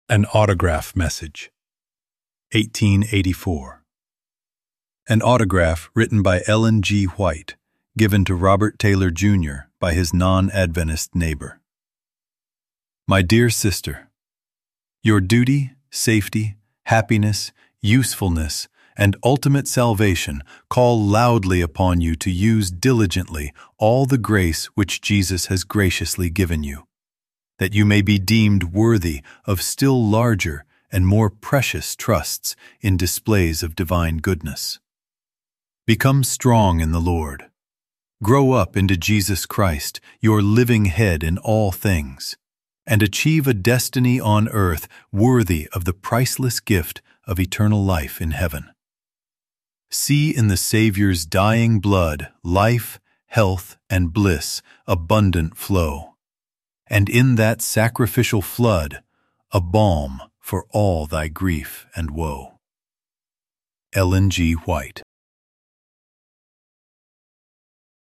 An autograph message. 1884. An autograph written by Ellen G. White, given to Robert Taylor, Jr. by his non-Adventist neighbor. My dear sister, your duty, safety, happiness, usefulness, and ultimate salvation call loudly upon you to use diligently all the grace which Jesus has graciously given you, that you may be deemed worthy of still larger and more precious trusts in displays of divine goodness. Become strong in the Lord. Grow up into Jesus Christ, your living head in all things, and achieve a destiny on earth worthy of the priceless gift of eternal life in heaven. See in the Savior's dying blood life, health, and bliss abundant flow, and in that sacrificial flood a balm for all thy grief and woe. Ellen G. White.